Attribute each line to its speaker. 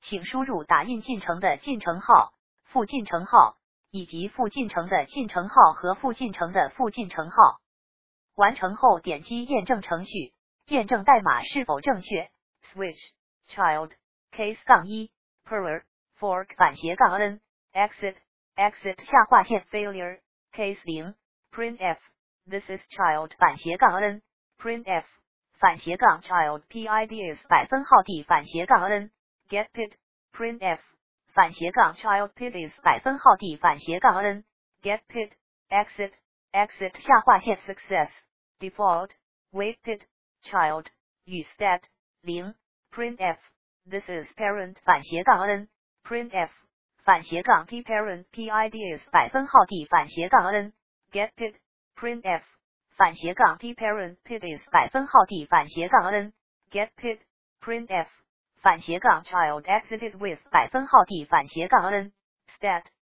Speaker 1: 请输入打印进程的进程号、副进程号以及副进程的进程号和副进程的副进程号。完成后点击验证程序，验证代码是否正确。Switch child case-1 perler fork /n exit下划线 failure case 0 printf this is child /n printf /child PID is $d -n get PID printf /child PID is $d -n get PID exit下划线 success default wait PID child 与 stat 0 printf this is parent /n printf /t parent PID is $d -n get PID printf /t parent PID is $d -n get PID printf /child exited with $d -n stat